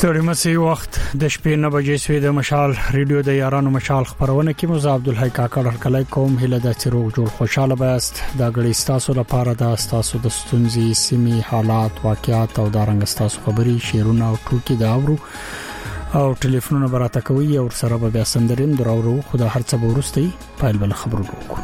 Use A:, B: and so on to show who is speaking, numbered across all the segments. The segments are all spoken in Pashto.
A: ستړي مسي وخت د شپې 9 بجې سوي د مشال ریډیو د یارانو مشال خبرونه کې مزه عبدالحی کاکړ هرکلای کوم هله د چروغ جوړ خوشاله بست د غړي ستاسو لپاره د ستاسو د ستونزې سیمي حالات واقعیات او دارنګ ستاسو خبري شیرونه او ټوکی دا اورو او ټلیفونونه براته کوي او سره به بیا سندریم دراورو خدا هرڅه ورستي پایل بل خبرو وکړو.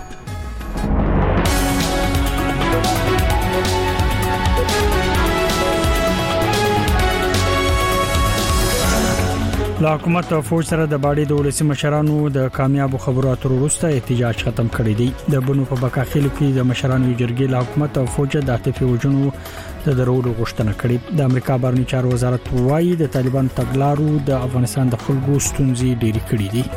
A: لا حکومت او فوج سره د باډي د ولسی مشرانو د کامیابو خبرو اترو وروسته احتجاج ختم کړی دی. د بنو په بکاخیلو کې د مشرانو جرګې له حکومت او فوج د عاطفي وجونو د درولو غوښتنه کړې. د امریکا بهرنی چارو وزارت وايي د طالبان تګلارو د افغانستان د خلکو ستونزې ډېری کړې دي.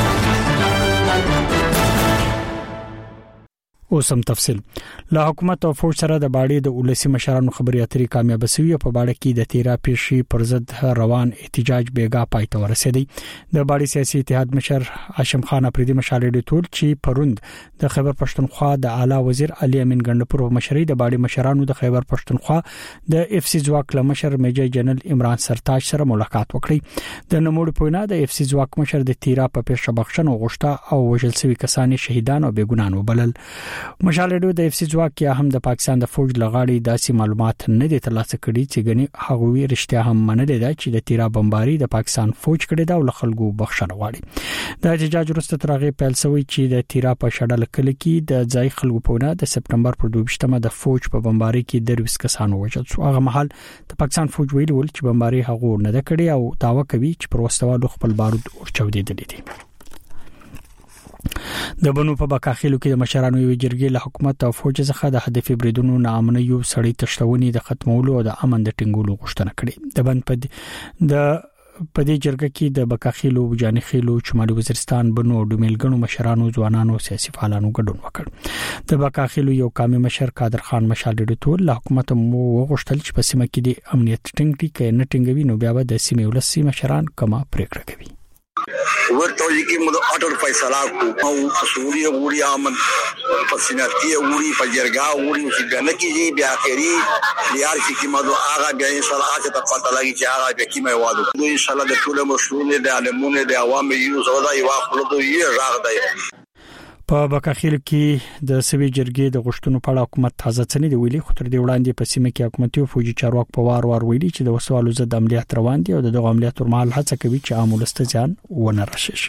A: اوسم تفصيل لا حکومت او فوج سره د باډي د ولسی مشرانو خبري اترې کامیاب شوی په باډي کې د 13 پیشي پر ضد روان احتجاج بیګا پای ته ورسېدی. د باډي سیاسي اتحاد مشر هاشم خان اپریدي مشالې د ټول چې پروند د خیبر پښتونخوا د اعلی وزیر علي امین ګندپور مشري د باډي مشرانو د خیبر پښتونخوا د اف سي ځواک لمشر میجر جنرال عمران سرتاج سره ملاقات وکړي. د نموړ پوینا د اف سي ځواک مشر د 13 په پیښه بخښنه غوښته او وژل شوی کسان شهیدان او بېګنان وبلل. مشالډو د اف سي ځواک یا هم د پاکستان د فوج لغاړي داسې معلومات نه دي ترلاسه کړي چې غني هغوی رښتیا هم منلي دا چې د 13 بمباري د پاکستان فوج کړي دا ول خلکو بخښنه غواړي. د احتجاج وروسته ترغه پیل شوی چې د 13 په شډل کله کې د ځای خلکو په ونه د سپټمبر پر 22مه د فوج په بمباري کې 23 کسان وژل شو. هغه مهال د پاکستان فوج ویل چې بمباري هغه نه ده کړي او داوا کوي چې پر وسوالو خپل بارود ورچودېدل دي. د بنو په بکاخیلو کې د مشرانو یو جرګې له حکومت او فوج څخه د هدفي بریدونو نامنه یو سړی تشتونی د ختمولو او د امن د ټینګولو غوښتنه کړې. د بند په دې جرګه کې د بکاخیلو جانخیلو شمالي وزیرستان بنو او ډومیلګنو مشرانو ځوانانو سیاسي فعالانو ګډون وکړ. د بکاخیلو یو قومي مشر قادر خان مشالډو ټول له حکومت مو وغوښتل چې په سیمه کې د امنیت ټینګ کې نه ټینګوي نو بیا به د سیمې ولسی مشران کما پریکړه کوي.
B: ورته یې موږ اټر فیصله کو او سوري وړي امن پسیناتي وړي پجرګا وړي چې ګنه کې بیا اخري لیار چې موږ هغه بیا ان شاء الله ته پته لګي چې هغه به کیمه وادو ان شاء الله د ټول مسؤلین د عالمونو د عوامو یو زودا یو خپل دوی راغ دی.
A: په بکاخیل کې د سوي جرګې د غشتونو په اړه حکومت تازه څنې دی ویلي. خو تر دې وړاندې په سیمه کې حکومتي او فوجي چارواک په وار ویلي چې د وسوالو ضد عملیات روان دي او د عملیاتو مهال هڅه کوي چې عام ولست ځان ونه راشي.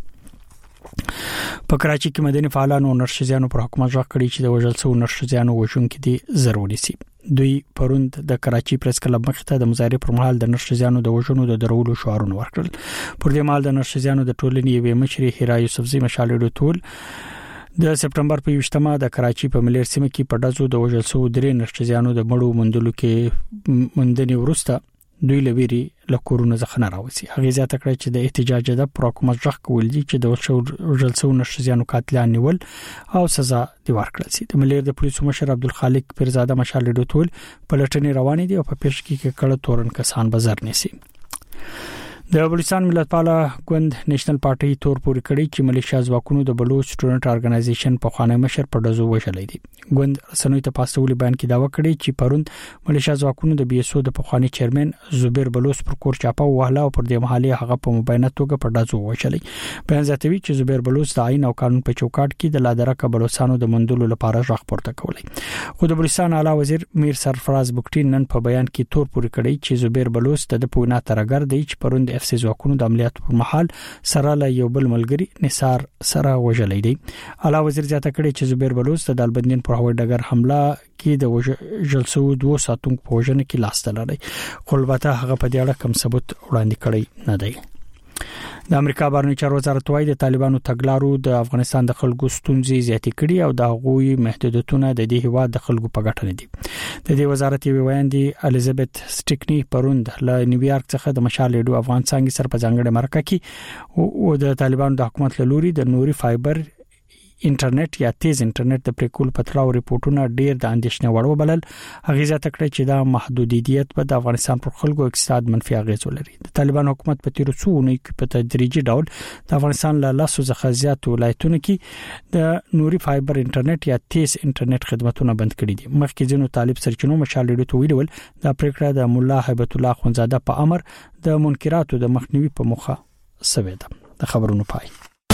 A: په کراچي کې مدني فعالانو نرشزيانو پر حکومت ځخ کړی چې د وژل شو نرشزيانو وژونکو دي ضروري سي. دوی پروند د کراچي پریس کلب مخته د مظاهره پر مهال د نرشزيانو د وژنو د درولو شعارونه ورکړل. پر دې مهال د نرشزيانو د ټولنې یوې مشري هیرا یوسفزي مشالډو ټول د سپټمبر په 28مه د کراچي په ملیر سیمه کې په دزو د وژل شو درې نرشزيانو د مړو مندلو کې مندنی ورسته دوی لويري لکورونه ځخنه راوسی. هغه زیاته کړی چې د احتجاج د حکومت ځخ کول دي چې د وژل شو نرشزيانو قاتلان نیول او سزا دی ورکړل شي. د ملیر د پولیسو مشر عبدالخالق پیرزاده مشالډو ټول په لټنې روان دي او په پیښ کې کړه تورن کسان بازار نسی. د بلوچستان ملتپاله ګوند نېشنل پارټي تور پوري کړی چې ملیشیا ځواکونو د بلوچ سټوډنټ ارګنایزیشن په خوانه مشر په دزو وشلې دي. ګوند رسنوي ته پاستولي بیان کې داوا کړی چې پروند ملیشیا ځواکونو د بي اس او د پخوانی چیرمن زبیر بلوچ پر کور چاپه وهله او پر دې محلي هغه په مبینه توګه په دزو وشلې. بیان زیاتوي چې زبیر بلوچ د آئین او قانون په چوکاټ کې د لادرکه بلوچستانو د مندلو لپاره ځخ پورته کولی. خو د بلوچستان اعلی وزیر میر سرفراز بوکټین نن په بیان کې تور پوري کړی چې زبیر بلوچ د پوینا ترګر دی چې پروند اف سي ځواکونو د عملیاتو په محل سره له یو بل ملګری نثار سره وژلې دي. اعلی وزیر زیاته کړی چې زبیر بلوچ د دالبندین پر هوایي ډګر حمله کې د جلسو 2 ساتونکو په وژنه کې لاس تللی. خو البته هغه په دې اړه کوم ثبوت وړاندې کړی نه دی. د امریکا بهرنی چارو وزارت وايي د طالبانو تګلارو د افغانستان د خلکو ستونزې زیاتې کړي او د غوي محدودیتونه د دې هوا د خلکو په ګټه نه دي. د دې وزارت یو ویاندي الیزابت سټیکنی پروند له نیویارک څخه د مشالډو افغان څنګه سر په ځانګړي مرکه کې او د طالبانو د حکومت له لوري د نوري فایبر انټرنیټ یا تیز انټرنیټ د پریکول پتراو ریپورتونه ډیر د اندېښنې وړ وبلل. هغه ځکه کړی چې دا محدودیت په افغانستان پر خلکو اقتصاد منفي اغیز ولري. د طالبان حکومت په تیر څو اونۍ کې په تدریجي ډول د افغانستان له لاسو څخه زیات ولایتونو کې د نوري فایبر انټرنیټ یا تیز انټرنیټ خدماتونه بند کړي دي. مخکې ځینو طالب سرچینو مشال ریډیو ته ویل دا پریکړه د مولا هیبت الله خونزاده په امر د منکراتو د مخنیوي په موخه سوي ده. د خبرونو پای.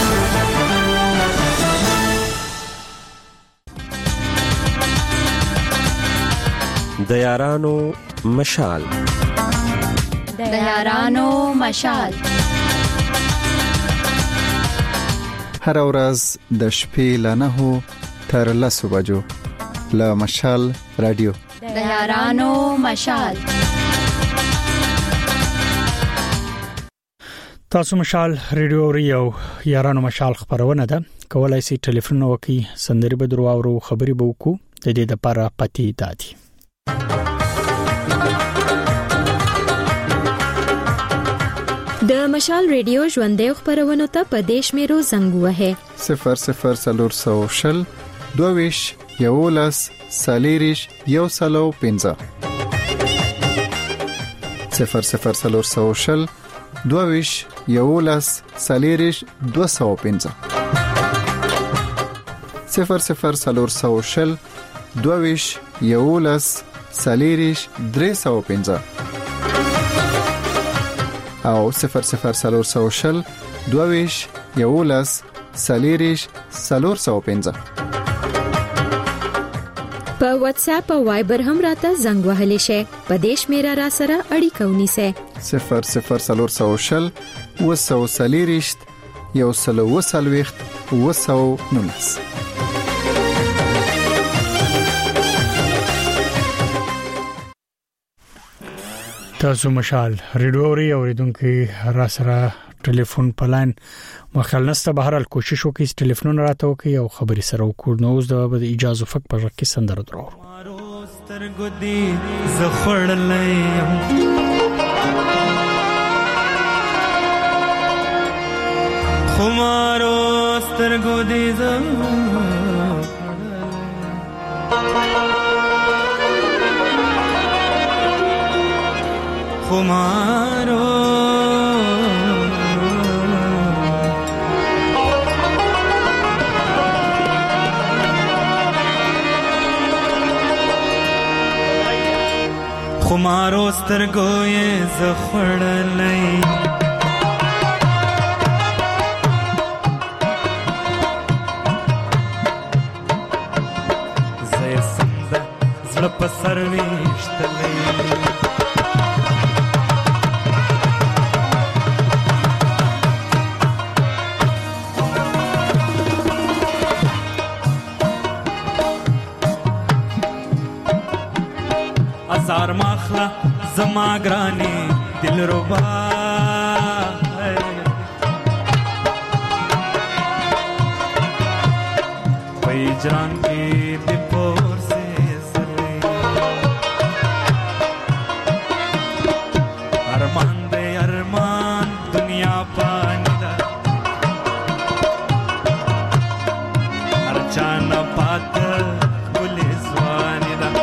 C: د یارانو مشال.
D: د یارانو مشال.
E: هر ورځ د شپې له 9 تر 10 بجو له مشال رادیو.
D: د یارانو مشال.
A: تاسو مشال ریډیو ریو یارانو مشال خبرونه ده. کولای شئ ټلیفون وکړئ، سندري به درو او خبري به وکړو. د دې لپاره پتی دادي.
F: د مشال ریډیو ژوندې خبرونه ته په دیش میرو زنګ وهه
E: 00 22 یولس سالیریش یو سلو 15 00 22 یولس سالیریش 215 00 22 یولس سالیریش 315 او 00 22 یولس سالیریش 415.
F: په واتس اپ او وایبر هم راته زنګ وهلی شي. په دیش میرا را سره اړیکه ونیسه
E: 00 وسو سالیریش یو سلو وسلويخت وسو نونس.
A: تاسو مشال ریډیو ری اوریدونکو را سره ټلیفون پلان مخالنسته بهر ال کوشش وکړئ ټلیفون راته وکړئ او خبري سره وکړو. نو اوس د اجازه فک په ځکه سندره درو مارو سترګو دی زخړلې خمارو سترګو دی خمارو خمارو سترګو یې زخړلې زې سند زړه په سر وشتلې زار ماخلا زما گرانی دل ربا وی جان کی دپور سے سرے ارمان دے ارمان دنیا پانی دا ارچانا پات پولیس وانی دا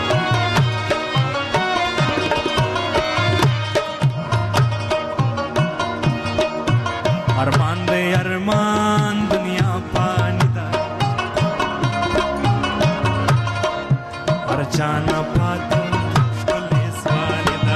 A: ارمان دے ارمان دنیا پانی دا ارچانا پات پولیس وانی دا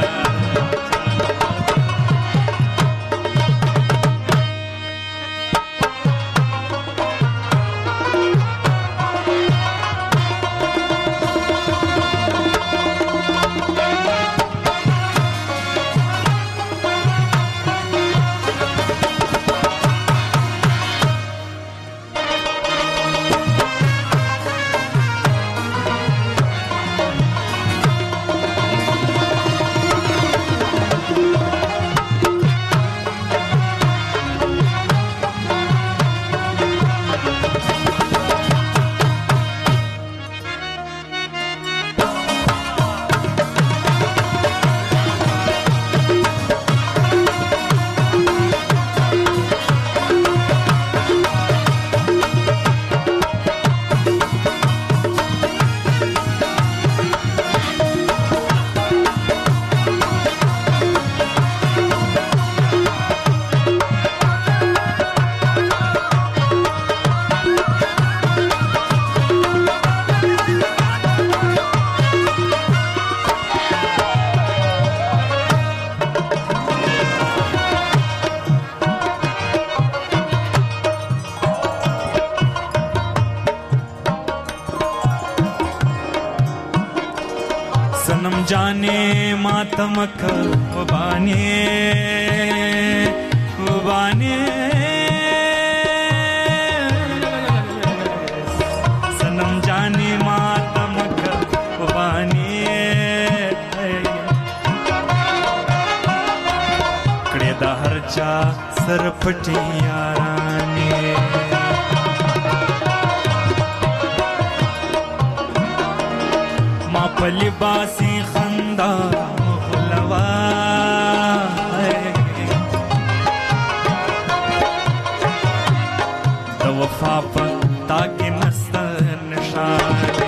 G: सनम जाने मातमक उबाने उबाने सनम जाने मातमक उबाने कड़े दा हर चा सरपटी याराने लिबासी खंदा मुखलवा द वफा पर ताकि नस्तर निशाने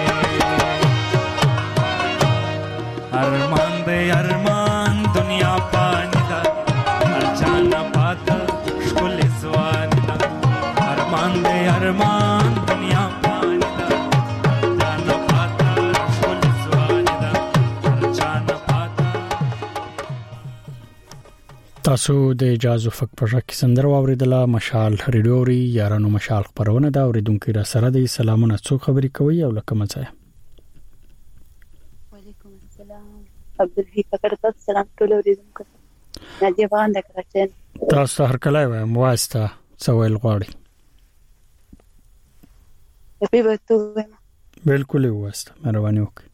G: अरमान दुनिया पानी दा हर जाना पाता शुल जवानी दा अरमान दुनिया
A: تاسو د اجازه فک په شک سندر واوریدله مشال ریډیوري یارانو مشال خبرونه دا اوریدونکو را سره د سلامونه څو خبري کوي او لکه مزه
H: وعلیکم السلام عبدالحی فقر تاسو سلام ټول اوریدونکو نادیه وان د کراچۍ
A: تاسو هر کله وایم واسطه سوال غواړي
H: په بیرته
A: بالکل واسطه مهرباني وکړئ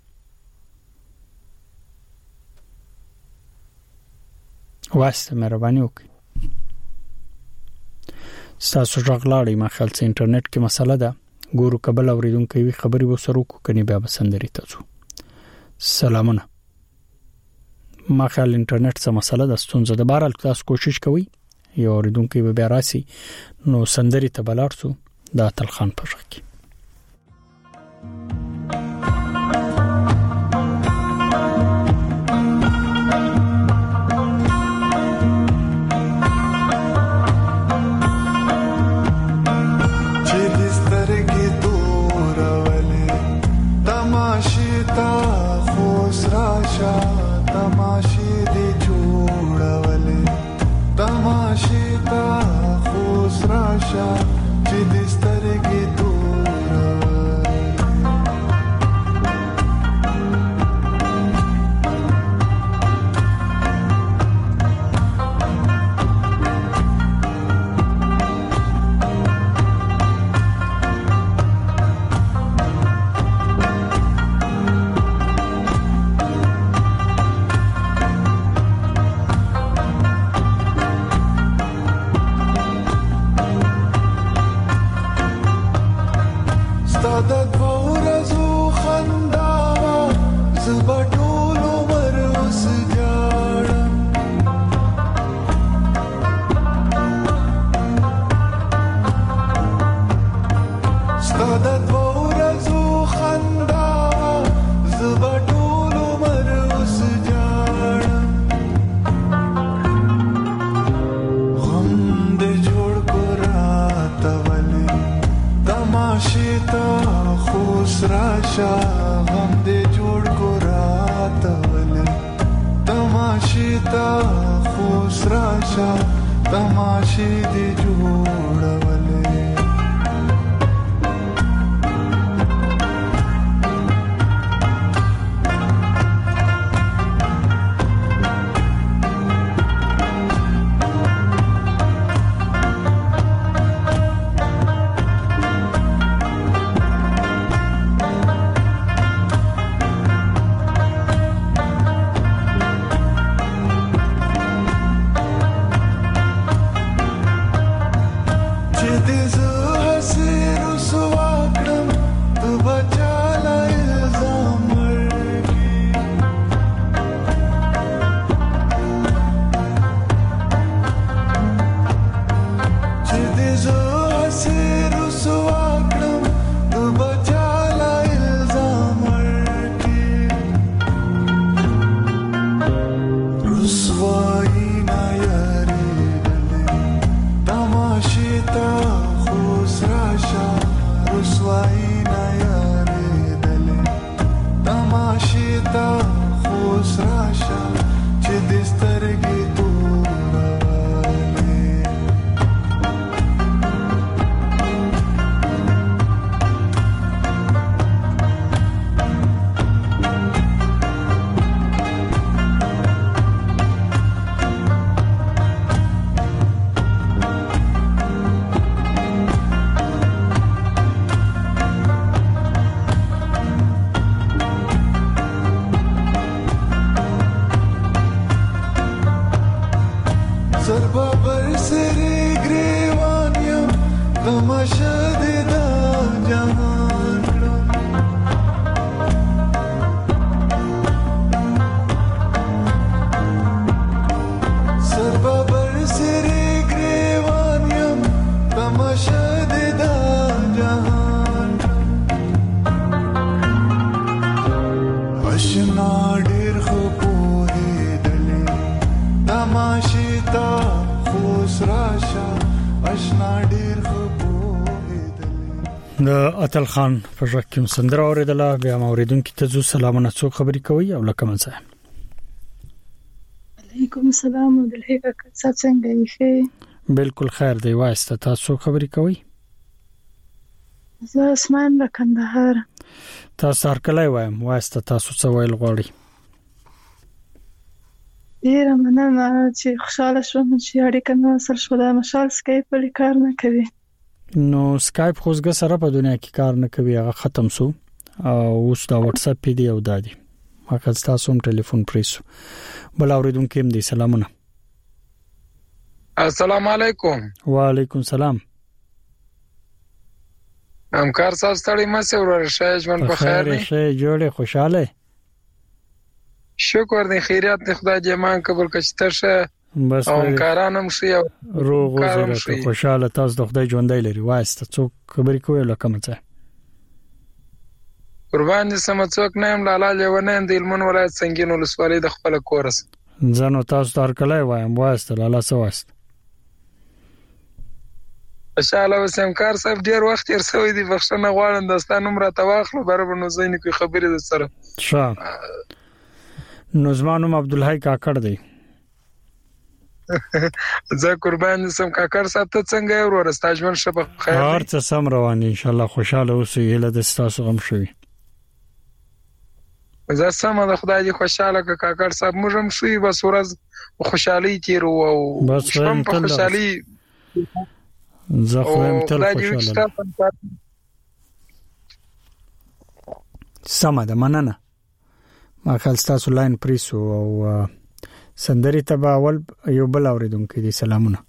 A: واسطه مهرباني وکړئ تاسو ژغلاړئ ما خیال څه انټرنیټ کې مسله ده ګورو قبل اوریدونکو وی خبري وسرو کو کني بیا بسندري تاسو سلامونه ما خیال انټرنیټ څه مسله ده ستونزه ده بهر تاسو کوشش کوئ یو اوریدونکو به بیا راسي نو سندري ته بلارسو دا تلخان پښکي د اتل خان په ژکه سندره اوریدله بیا اوریدونکو ته زو سلامونه څو خبرې کوي او لکه منځه
I: علیکم السلام علیکم کاکا څنګه یې
A: بالکل خیر دی واسطه تاسو خبرې کوي
I: زه اسمان د کندهار
A: تاسو هر کله وایم واسطه تاسو څه ویل غواړي
I: ډیره مننه چې خوشاله شوم چې اړیکه مې سره شو د مشال سکایپ په کار نه کوي
A: نو سکایپ خوځګه سره په دنیا کې کار نه کوي هغه ختم سو او اوس دا واتس اپ دی او دادی ماکه تاسو هم ټلیفون پریسو بل اوریدونکو هم دي سلامونه
J: السلام علیکم
A: وعلیکم السلام
J: همکار صاحب ستړي مې ورور شه ژوند په خیر دی
A: شه جوړه خوشاله
J: شکر دی خیریت دی خدای دې مان قبول کړي شه
A: بس
J: همکارانم شي او
A: روغ وزره خوشاله تاسو د خدای ژوندۍ لري واسطه څوک خبرې کوي لکه مڅه
J: قربان دي سم څوک نه هم لاله لیونه د علمون ولایت څنګه ولسوالۍ د خپل کورس
A: ځنو تاسو تر کله وایم واسطه لاله سواست
J: انشاءالله وسم کار صاحب ډیر وخت تیر سوی دی بخښنه غواړم داستان عمره تواخلو برابر نو زین کی خبرې د سره
A: ښه نو زمانو عبدالحی کاکړ دی
J: زه قربان سم کاکړ صاحب ته څنګه ورور استاجمن شپه خیر
A: هر څه سم روان ان شاء الله خوشاله اوسئ له د تاسو غم شوي
J: زه سم د خدای دې خوشاله کاکړ صاحب موږ هم شوي بس ورځ خوشحالي تیرو او
A: بس هم
J: خوشحالي
A: زه خو هم تل خوشاله سم ده مننه ما خپل تاسو لاین پریسو او سندري تبا اول یو بل اوریدونکو دي سلامونه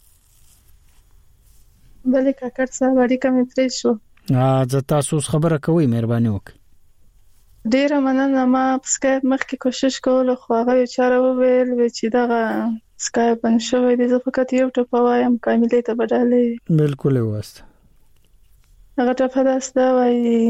I: بلې کاکړ صاحب اړیکه مې پرې شو
A: زه تاسو خبره کوي مهرباني وکړئ
I: ډیره مننه ما سکایپ مخکې کوشش کوله خو هغه چاره وویل چې دغه سکایپ باندې شوی دی زه فقط یو ټپ وایم کاملې ته بدلې
A: بالکل واسطه
I: هغه ټپ دا وایي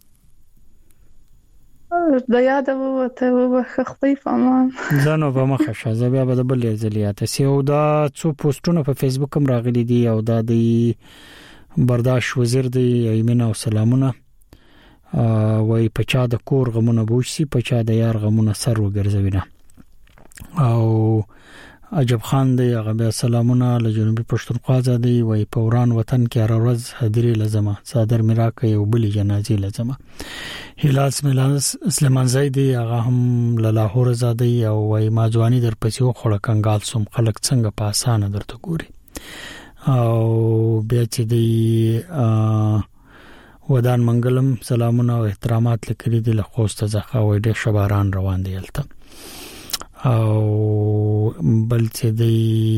I: د یاد وته وبخښتې فهمان
A: ځانو په مخه شازه بیا به د بل ځلیات سی او دا څو پوسټونه په فیسبوک هم راغلي دي او دا د برداشت وزیر دی ایمنه او سلامونه وای په چا د کور غمونه بوشي په چا د یار غمونه سر وګرځوینه او عجب خان دی هغه بیا سلامونه له جنوبي پښتونخوا زادي وای په وران وطن کې هر ورځ حاضرې لزمه صادر میراکه یو بلی جنازې لزمه هلال سلیمان زیدی هغه هم له لاهور زادي او وای ماځوانی در پسې خوړه کنګال سوم خلک څنګه په اسانه درته ګوري او بیا چې دی ودان منګلم سلامونه او احترامات لکري دي له خوسته ځخه وای ډېر شباران روان دي الته او بل چې دی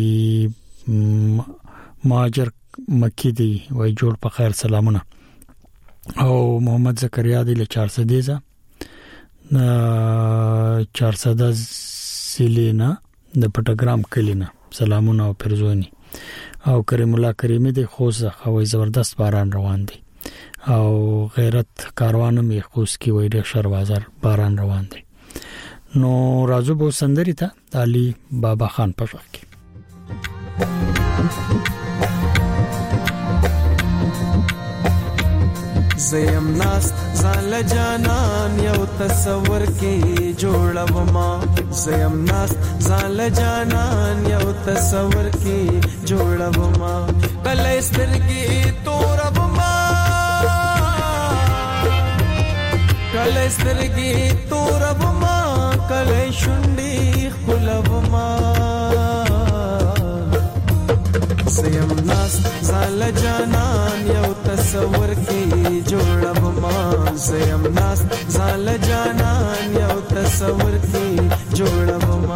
A: ماجر مکی دی وای جوړ په خیر سلامونه او محمد زکریا دی له 400 دیزه 400 سیلینا د پټګرام کلینا سلامونه او پرزونی او کریم الله کریمی دی خوځه خوي زبردست باران روان دی او غیرت کاروانم یې خوس کی وای ډېر شر بازار باران روان دی نو راځو به سندري ته علي بابا خان پښه کې
K: زیم ناس زال جانان یو تصور کې جوړوما زیم ناس زال جانان یو تصور کې جوړوما کله سترګې توربما کله سترګې توربما کله شونډې خپلوما زیم ناس زال جانان یو تصور کې جوړوما زیم ناس زال جانان یو تصور کې جوړوما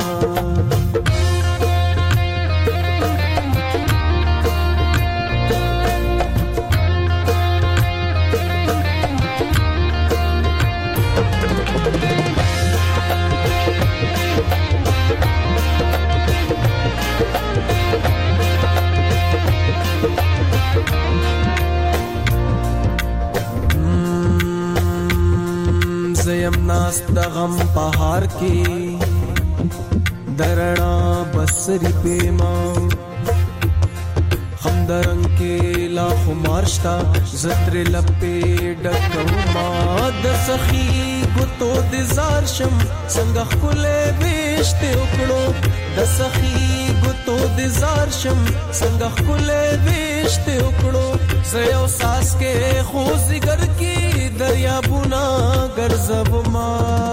K: زیم ناس د غم پهار کې درنا بسری پیما همدرنګ کې لا خمارشتا زتر لپې ډکوما د سخی ګوتو د زار شم څنګه خلې بيشته وکړو د سخی ګوتو د زار شم څنګه خلې بيشته وکړو زيو ساس کې خوځګر کې دریابونه ګرځب ما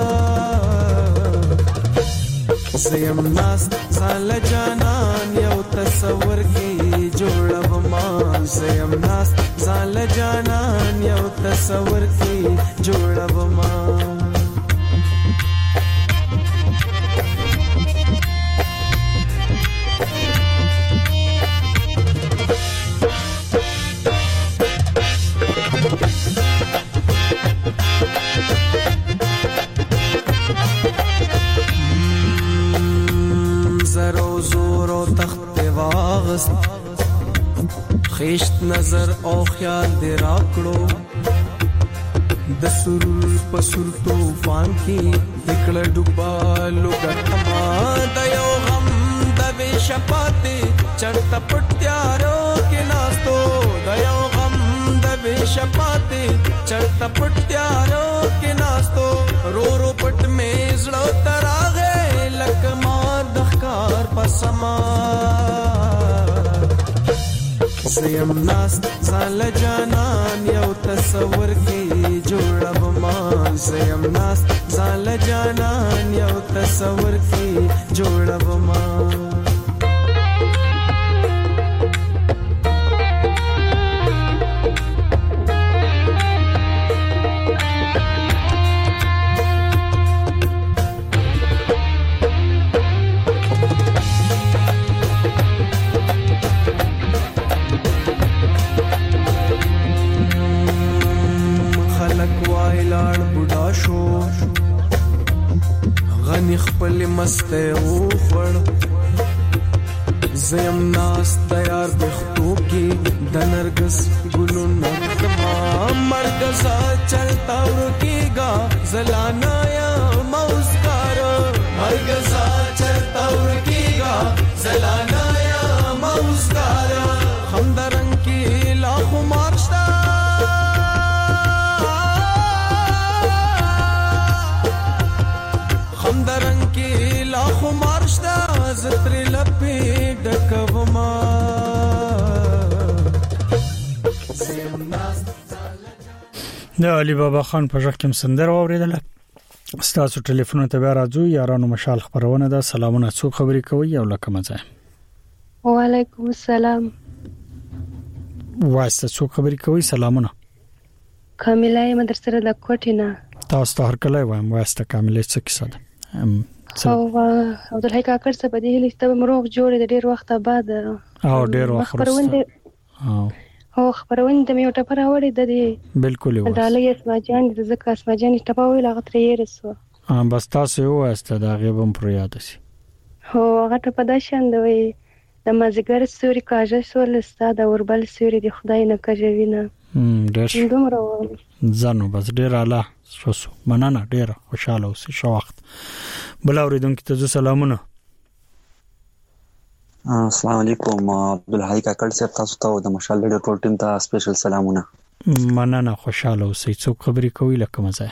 K: زیم ناس زال جانان یو تصور کی جوړب ما زیم ناس زال جانان یو تصور کی جوړب ما خیشت نظر او خیال دې راکړو د سرور پسور طوفان کې دکړه ډوبالو ګټما د یو غم د بشپاتې چرته پټیارو کې ناستو د یو غم د بشپاتې چرته پټیارو کې ناستو رو رو پټ مې زړه تراغه لکه مار د ښکار پسما زیم ناس زال جانان یو تصور کی جوړب ما زیم ناس زال جانان یو تصور کی جوړب ما غنی خپل مسته او خړ زیم ناس تیار بختو کی د نرګس ګلو نغما مرګزا چلتا ورکیگا زلانا یا موسکار مرګزا چلتا ورکیگا زلانا یا موسکار همدرنګ کی لاخو مارشتا همدرنګ کې لاخو مارشتا زتر لپې ډکوما
A: د علي بابا خان په ځکه کوم سندره اوریدله ستاسو ټلیفون ته بیا راځو یارانو مشال خبرونه ده سلامونه څو خبرې کوي او لکه مزه
L: وعلیکم السلام
A: واسطه څو خبرې کوي سلامونه
L: کاملای مدرسه د کوټینا
A: تاسو ته هر کله وایم واسطه کاملای څه کیسه ده
L: او عبدالحی کاکړ څه په دې لیسته مروغ جوړې د ډیر وخت بعد
A: او ډیر وخت
L: او خبرونه د میو ټپر اوري د دې
A: بالکل
L: و دالې اسما جان د زکه اسما جان ټپاوي لاغه ترې رسو
A: بس تاسو یو واسطه دا غیبم پر یاد شي
L: هو هغه ټپ د شاندوي د مازیګر سوري کاجه سول استاد اوربل سوري د خدای نه کجوینه
A: ډېر
L: دومره
A: ځانو بس ډېر اعلی شوسو مننه ډېر خوشاله اوسې شو وخت بل اوریدونکو ته سلامونه
M: السلام علیکم عبدالحی کاکړ صاحب تاسو ته د مشال ډېر ټول ټیم ته سپیشل سلامونه
A: مننه خوشاله اوسې څوک خبرې کوي لکه مزه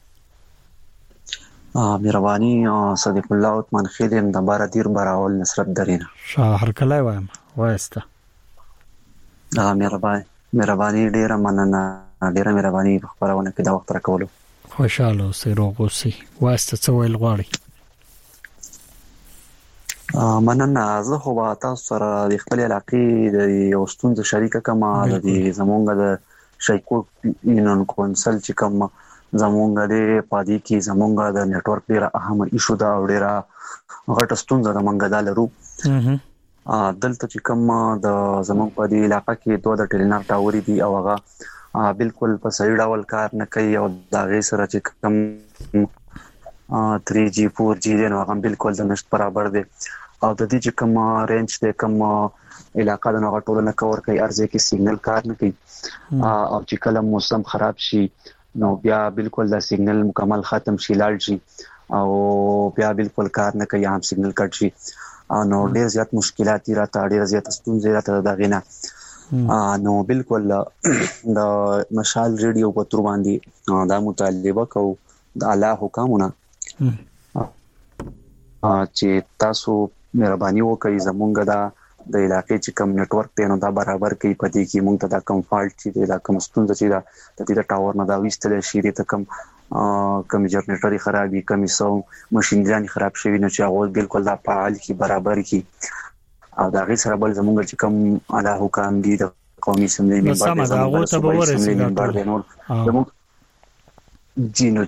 M: مهرباني صدیق الله عثمان خیرم د بار دیر براول نصرت درینه
A: شهر کله وایم واسطه
M: مهرباني ډیره مننه ډیره مهرباني خبرونه کې دا وخت راکولو
A: خوشاله اوسې روغ اوسې واسطه څه ویل غواړي
M: مننه زه خو به تاسو سره د خپل علاقې د یو ستونزه شریکه کوم د زمونږ د شایکوټ یونین کونسل چې کوم زمونږ د پادي کې زمونږ د نتورک ډیره اهم ایشو دا ډیره غټه ستونزه د منګه د لرو دلته چې کوم د زمونږ په دې علاقې کې دوه د ټیلنر ټاوري دي او هغه بالکل په صحیح ډول کار نه کوي او دا غي سره چې کوم 3G 4G نو هغه بالکل د نشټ برابر دي او د دې چې کوم رینج د کوم علاقې د نو ټولو نه کور کوي ارزه کې سیګنل کار نه کوي او چې کله موسم خراب شي نو بیا بالکل د سیګنل مکمل ختم شي لاړ شي او بیا بالکل کار نه کوي عام سیګنل کټ شي نو ډیر زیات مشکلات راته ډیر زیات ستونزې راته دا غینه نو بالکل د مشال ریډیو په تور باندې دا مطالبه کو د الله حکمونه چې تاسو مهرباني وکړئ زمونږ د علاقې چې کوم نتورک دی نو دا برابر کوي پدې کې مونږ ته دا کوم فالټ چې دا کوم ستونزه چې دا د دې ټاور نه دا وستل شي ته کوم جنریټر خرابي کوم سو ماشينګان خراب شوی نو چې هغه بالکل دا فعال کی برابر کی او دا غي سره بل زمونږ چې کوم الله حکام دي د قومي سملې منبر
A: دا هغه ته به ورسېږي
M: زمونږ جینو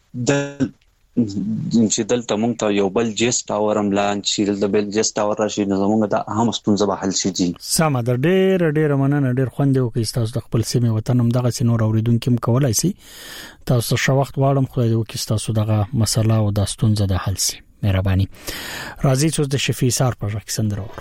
M: چې دلته مونږ ته یو بل جیس ټاور هم لانچ شي د بل جیس ټاور راشي نو زمونږ د اهم ستونزه به حل شي جی
A: سم د ډېر مننه ډېر خوند یو کې تاسو د خپل سیمه وطن هم دغه سينور اوریدونکو هم کولای شي تاسو شو وخت واړم خدای دې وکړي تاسو دغه مسله او د ستونزه د حل شي مهرباني راځي چې د شفیع سار په ځکه سندره ورو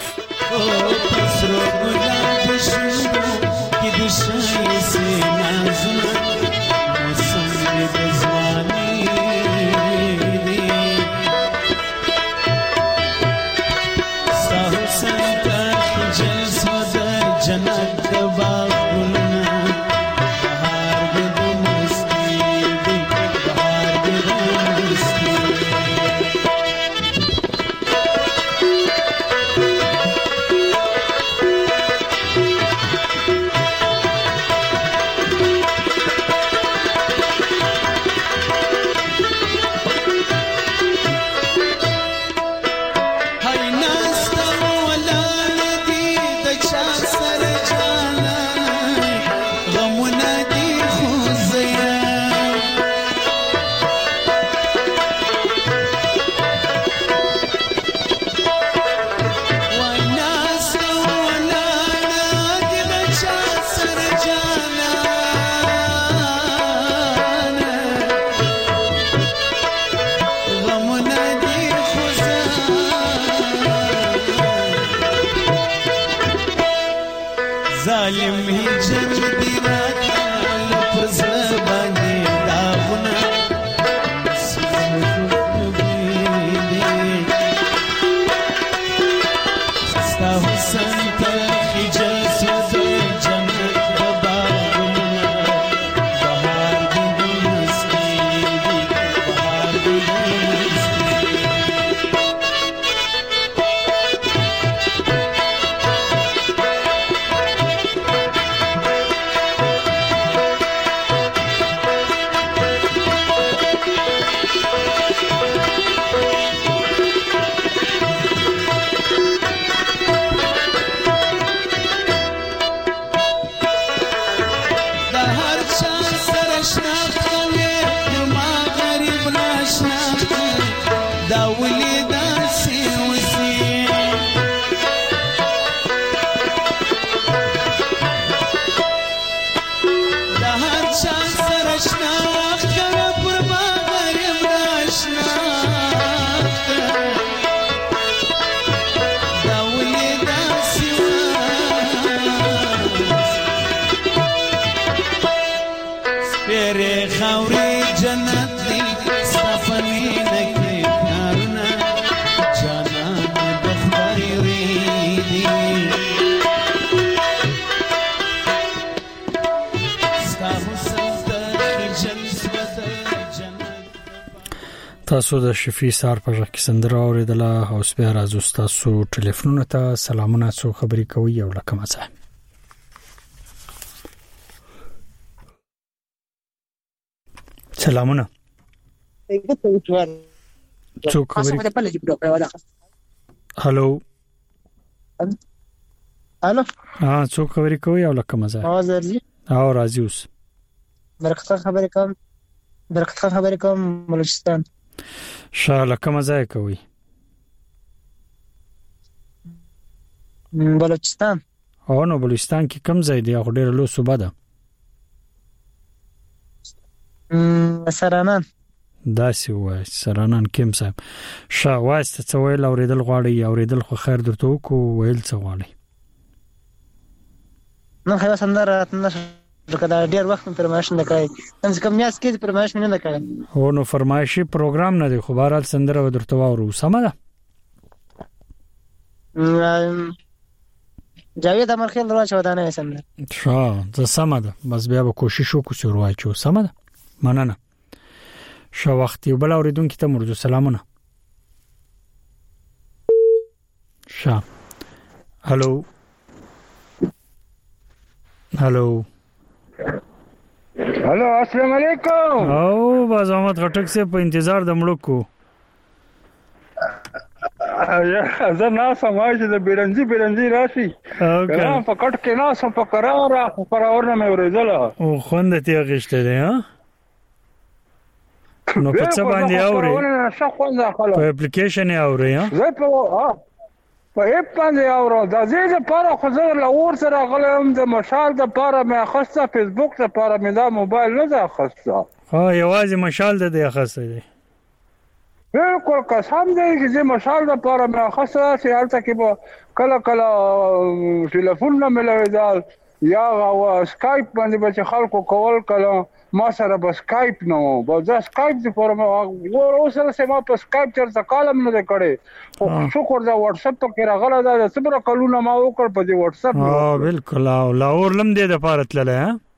A: تاسو د شفیع سار په ځکه سندره اوریدله او سپه راځو تاسو ټلیفونونه ته سلامونه سو خبري کوي او لکه مزه سلامونه څوک خبري هالو څوک خبري کوي او لکه مزه او راځي اوس
N: برکت خبرې کوم بلوچستان
A: شاله کوم ځای کوي
N: بلوچستان
A: نو بلوچستان کې کوم ځای دی خو ډېر لوی صوبه ده
N: سرانان
A: داسې وای سرانان کوم صاحب واسطه څه ویل اوریدل غواړي اوریدل خو خیر درته وکړو ویل څه غواړي
N: نو خو سندره دا ډیر وخت فرمایش نه کوي هم کوم میاس کې فرمایش نه کوي
A: نو فرمایشي پروګرام نه دی خو بهرحال سندره ودرته وورو سم ده
N: جاوید امرخیل دروازه ودانه سم ده
A: زه سم ده بس بیا به کوشش وکړو چې ورواچو سم ده مننه شو وخت یو بل اوریدونکو ته مرجو سلامونه شا هالو
O: السلام علیکم
A: او باز احمد خټک سے په انتظار د مړکو
O: زه نه سمای چې د بیرنځي راشي کله په کټ کې نه سم په قرار نه مې ورېدل
A: او خوند ته غشته دی ها نو په څه باندې اوري په اپلیکیشن یې اوري ها
O: زه په اپ باندې اورم دا زه لپاره خو زه لور سره غلم د مشال د لپاره مې اخسته فیسبوک لپاره مې دا موبایل نه ده اخسته
A: یوازې مشال د دې اخسته دی
O: بالکل قسم دی چې زه مشال د لپاره مې اخسته چې هلته کې به کله ټلیفون نه ملوېدل یا سکایپ باندې به چې خلکو کول کله ما سره به سکایپ نه و به زه سکایپ د پاره اوس سره ما په سکایپ چرته کالم نه کړي خو شکر دا واتس اپ ته راغله دا څومره کلونه ما وکړ په دې واتس اپ
A: بالکل لاور لم دې د پاره تلله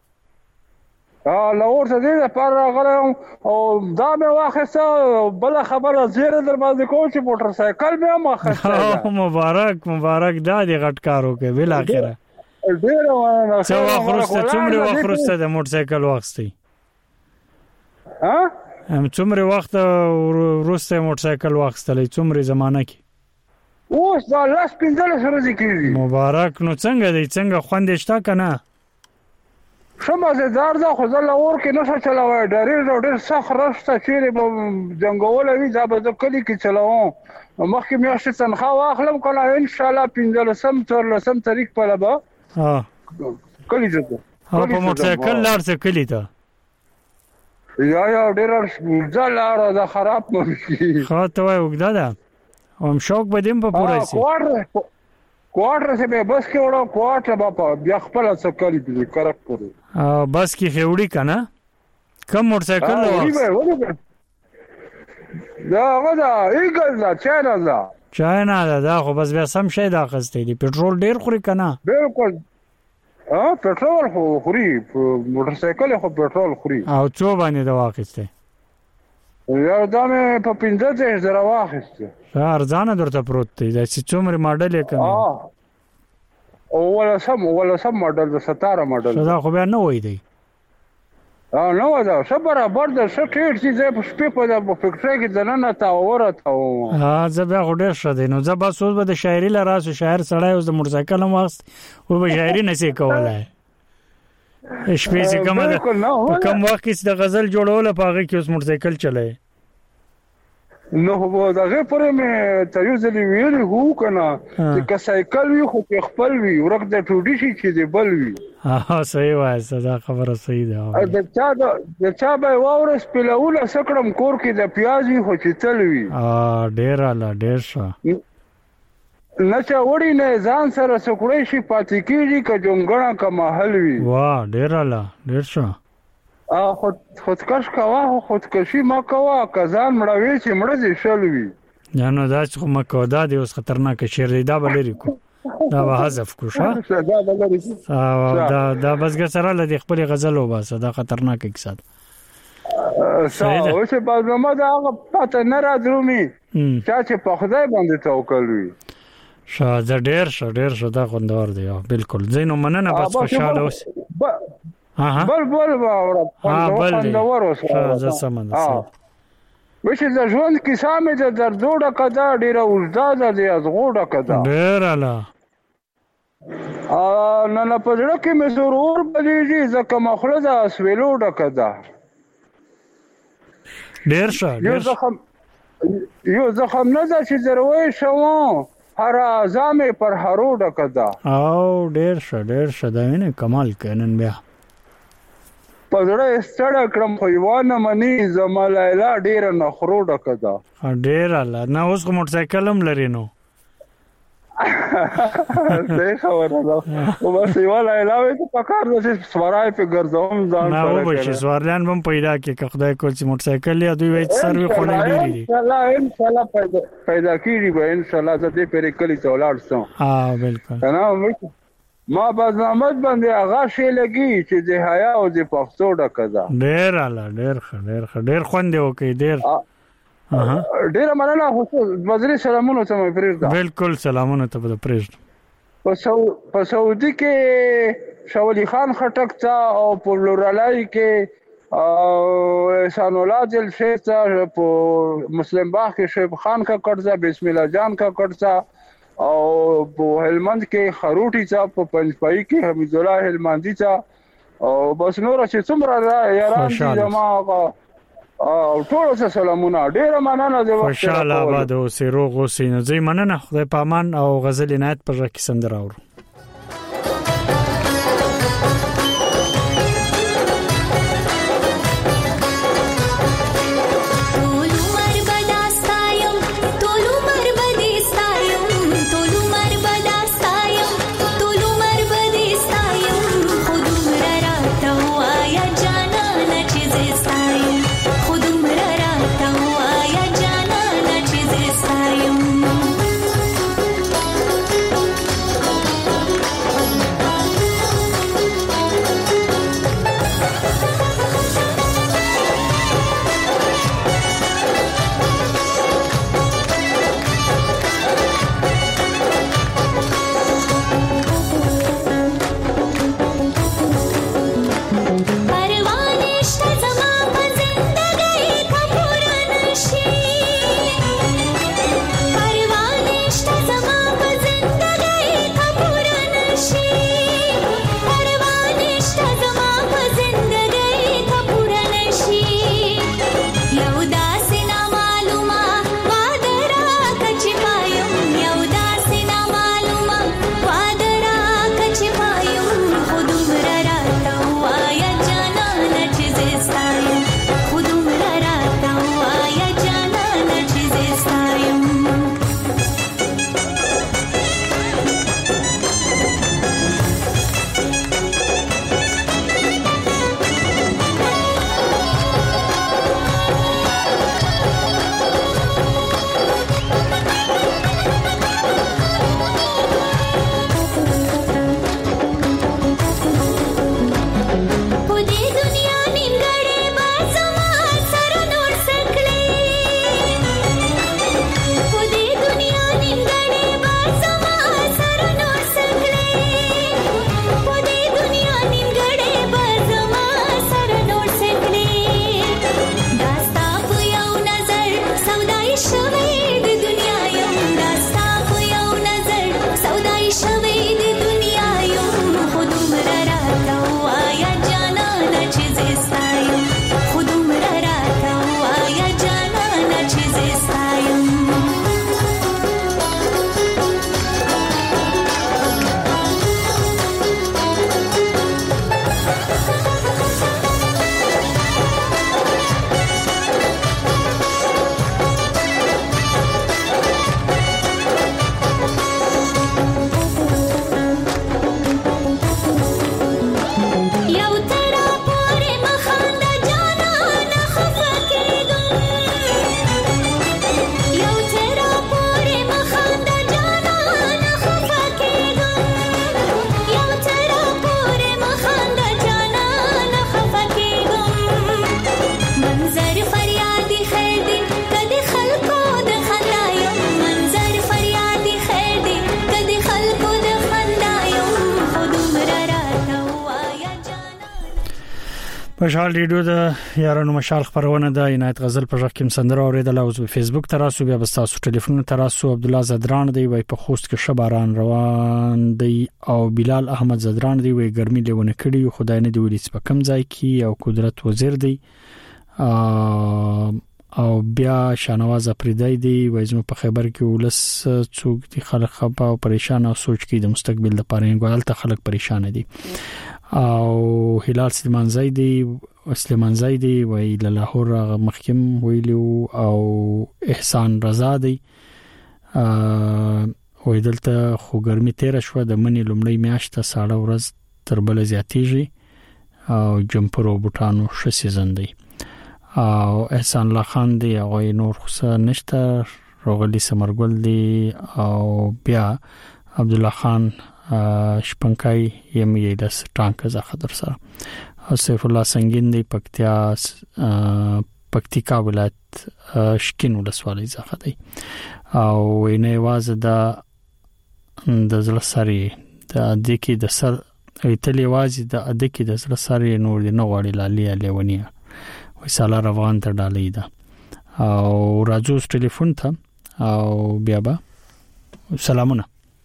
O: لاور ته دې د پاره راغله او دا مې واخیسته بل خبره زیره در باندې کوم چې موټر سایکل مې هم واخیسته
A: مبارک دا دې غټ کارو کې بل اخره څو څومره وخت د موټر سایکل واخستې څومره وخت وروسته موټر سایکل واخستلې څومره زمانہ کې
O: اوس دا لاس 15 ورځې کېږي
A: مبارک نو څنګه خوند شته کنه
O: شمازدار دا خو زه لور کې نشه چلاوای ډېر سخت راسته چیرې جنګول وي دا به کلی کې چلاوم مخکې میاشتې تنخواه واخلم کنه ان شاء الله 15 تاریخ په لبا کلی ته
A: په موټر سایکل لار څه کلی ته
O: یا ډېر ځلاره دا خراب مې
A: خاطه وای وګدا دا هم شوق بدیم په پوره سي
O: کوارټر سے به بس کې وړو کوارټر بابا بیا خپل څه کلی دې کرک پوره
A: بس کې خېوړی کنه کم موټر سایکل
O: دا غدا ایګل دا
A: چاینا دا خو بس بیا سم شي دا خسته دي پټرول ډېر خوري کنه
O: بالکل پټرول خوري موټر سایکل خو پټرول خوري
A: او څو باندې دا واخسته
O: یو دا مې په 15,000 واخسته
A: ارزانه درته پروت دی دا چې څومره ماډل یې کنه
O: ولا سم ماډل د 17 ماډل
A: دا خو بیا نه وای دی
O: نو دا صبر برده شټیر چې زه په شپې په فکر کې ځننه تا ورته
A: زه بیا غوډه شته نو زه بس اوس به د شاعري لراسو شاعر سړی اوس د موټرسایکل واست او به شاعري نشي کولای شپې چې کوم وخت کې د غزل جوړول په هغه کې اوس موټرسایکل چلای
O: نو هو دا غي پرې مې ته یو ځلې ویل هو کنه چې که سایکل وي خو خپل وي ورک د ټوډي شي چې دی بل وي
A: صحیح وای دا خبره صحیح ده
O: د چا به واورس په لول سکړم کور کې د پیاز وي خو چې تل وي
A: ډېر ښه
O: نه چا وړي نه ځان سره سکړې شي پاتې کیږي که جونګړه که محل وي
A: واه ډېر ښه
O: خودکش کوا خودکشي ما کوا کزان مړوي چې مړ دي شل وي
A: یا نو دا چې ما کو دا دی اوس خطرناک شعر دی دا بلری کو دا به حذف کو شه دا بسګر سره لدی خپل غزل وباسه دا خطرناک کیسه
O: او چې په ما دا پته نه راځومي چې په خدای باندې توکل وي
A: شاده ډېر دا خوندور دی بالکل زینو مننه بس خوشاله اوس
O: بل باور خوندور اوسه
A: زه سمند
O: وشه د ژوند کیسه مې د دردوړه کدا ډیره اوږده ده د ازغوړه کدا
A: ډیر اله
O: نه پدړه کې مې ضرور بلیږي ځکه مخله د اسویلو ډکه ده
A: ډیر ښه
O: یو زخم نه ده چې دروي شوم هر اعظم پر هرو ډکه ده
A: او ډیر ښه دا نه کمال کینن بیا
O: پدړه ستړه کړم خو یوانه منی زما لیلا ډیره نخرو ډکه ده
A: ډیر اله نه اوس موټر سایکل هم لري نو
O: صحیح خبره ده او بس یواله علاوه ته پکار د سوارای په ګرځوم ځان
A: نه و به چې سوارلان هم پیدا کې خدای کول چې موټر سایکل یا دوی وایي سروي خونه ډیری دي
O: ان شاء الله پیدا کیږي به ان شاء الله زه دې پرې کلی ته ولاړ سم
A: بالکل
O: نه ما بازامت باندې هغه شی لګي چې د حیا او د پښتو ډکه ده
A: ډیر اعلی ډیر خوند وکي ډیر
O: ډیر مننه وزیر سلامونه ته مې پرېږده
A: بالکل سلامونه ته پرېږده
O: په سعودي کې شاولي خان خټک ته او په لورالای کې احسان الله دل شیخ ته په مسلم باغ کې شیخ خان کا کړځه بسم الله جان کا کړځه او په هلمند کې خروټي ته په پنځپای کې حمید الله هلمندي ته او بس نور چې څومره یاران دي زموږه او ټول سلامونه ډیر مننه د وخت
A: خوشاله آباد او سیروغ او سینځي مننه خدای پامان او غزل عنایت پر کې سندره اورو مشال ریډیو د یارانو مشال خبرونه د عنایت غزل په ژغ کې سندره اوریدل او په فیسبوک تراسو بیا بستاسو ټلیفون تراسو عبد الله زدران دی وای په خوست کې شباران روان دی او بلال احمد زدران دی وای ګرمي لیونه کړي خدای نه دی ولې په کم ځای کې او قدرت وزیر دی او بیا شانواز افریدی دی وای زمو په خبر کې ولس څوک دي خلک خپه او پریشان او سوچ کې د مستقبل لپاره انګوال ته خلک پریشان دي او هلال سلیمان زیدی وی لاهور محکم ویلو او احسان رضا دی وې دلته خو ګرمي تیر شو د منی لومړی میاشت ساړه ورځ تر بل زیاتېږي او جمپر او بوټانو ښه سیزن دی. او احسان الله خان دی او نور خو نشته، روغلی سمرګل دی او بیا عبد الله خان شپنکای یمې د ټانک زخه در سره او سیف الله سنگین دی پکتیکا ولایت شکین ولسوالۍ زخه دی او نه واز د زړه سری د دکی د سر ایتلی وازي د ادکی د زړه سری نور دی نه غوړي لالي لیونیه وساله روان ته ډالې ده او راځو ټلیفون ته او بیا با سلامونه.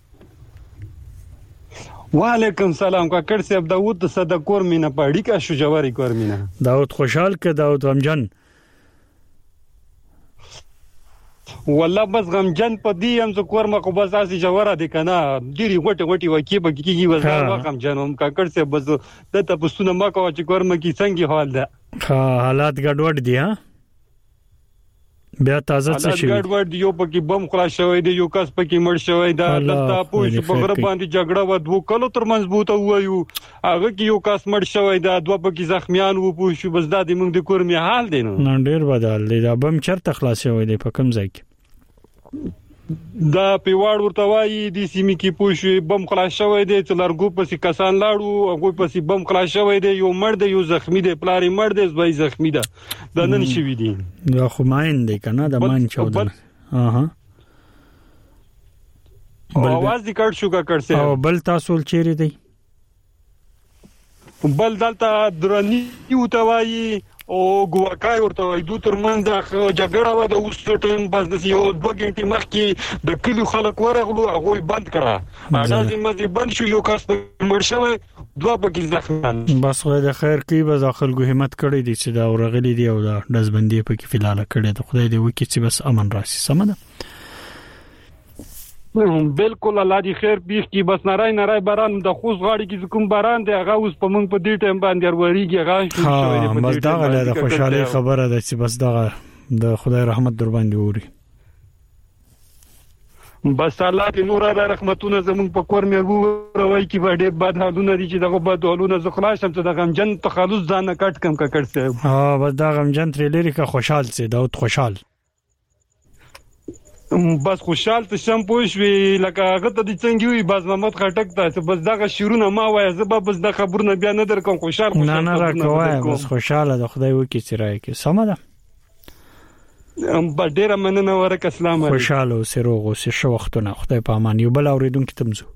P: وعلیکم سلام کاکړ صاحب، داوود صدق کور مینا پاړی کا شو جواری کور مینا.
A: داوود خوشحال ک داوود غمجن
P: والله بس غمجن په دې هم زه کور مکو بس اسي جواره دي کنه ډيري غټي وکی به کیږي وځه غمجن هم کاکړ صاحب بس د تاسو نه مکو چې کور مکی څنګه حال ده؟
A: حالات ګډوډ دي ها بیا تازه څه شي
P: ګډوډ یو پکې بم خلاص شوی دی، یو کس پکې مړ شوی دا دلته پوه په غره باندې جګړه و دوه کلو تر مضبوطه وایو هغه کې یو کس مړ شوی دا دوه پکې زخمیان وو پوه شو بس دا د موږ د کور می حال دی نو
A: ډیر بدل دی دا بم چرته خلاص شوی دی په کوم ځای کې
P: دا پیواړ ورته وایي د سیمې کې پوه شو بم خلاص شوی دی چې لارګو پسې کسان لاړو هغه پسې بم خلاص شوی دی یو مړ دی یو زخمی دی پلاری مړ دی زوی زخمی ده دا نن شوی دی
A: دا خو ماین دی کنه دا مان چودن اها
P: اواز دې کټ شو کا کړسه
A: او بل تاسو چیرې دی
P: بل دلته درنی یو توای او ګواکای ورته دوه ترمن د جګړه و د اوس ټیم بس د یو دوه غنټې مخکې د کلیو خلک ورغلو هغه بند کړه هغه زموږ بند شو یو کس مړ شوی دوه پکې زخمیان
A: بس خدای د خیر کوي به داخل کو همت کړی دي چې دا ورغلي دي او دا دزبندي پکې فلال کړی د خدای دې وکړي چې بس امن راشي سمده
P: بالکل الله دې خیر پیښ کی بس نارای باران د خوش غاړي کې کوم باران دی هغه اوس په موږ په دې ټیم باندې وروريږي هغه شوی دی
A: بس دا غل د خوشحالي خبره ده چې بس دا د خدای رحمت در باندې ووري
P: بس الله دې نور را رحمتونه زموږ په کور مې وروي کې به ډېر بد حالونه دي چې دغه بد حالونه زه خلاصم ته د غمجن تخلص ځان کټ کم کړ
A: صاحب بس دا غمجن تر لري کا خوشحال سي دا خوشحال
P: بس خوشحال ته شم پوښوي لکه هغه ته د څنګه وي باز محمد خټک ته بس دغه شیرونه ما وای زه به بس د خبرونه بیا نه درکم خوشحال
A: نه راکوای بس خوشاله د خدای وکي چې راکې سمه ده
P: په ډیره مننه ورک اسلام علیکم
A: خوشاله او سروغ او شو وختونه خدای په امان یو بل اوریدونکو تمزو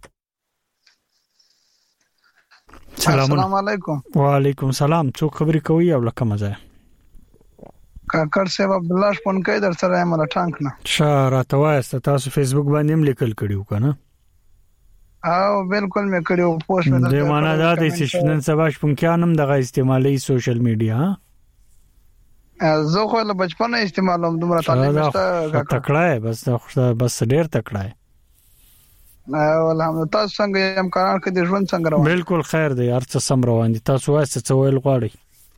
Q: السلام علیکم
A: وعلیکم السلام څوک خبرې کوي او لکه مزه
Q: کاکړ صاحب عبد الله شپونکای در سره مله ټانک نه
A: شاره توایست تاسو فیسبوک باندې هم لیکل کړیو کنه
Q: او بالکل مې کړیو پوسټ مې
A: د معنا دا د سشنن سبا شپونکانم دغه استعمالي سوشل میډیا
Q: زه خو له بچپن استعمالوم دومره تعلیم نشته
A: تکړه بس ډیر تکړه
Q: الحمدلله تاسو څنګه امکانات کې د ژوند څنګه روان
A: بالکل خیر دی ارڅ سم روان دي تاسو وایي څه ویل غواړي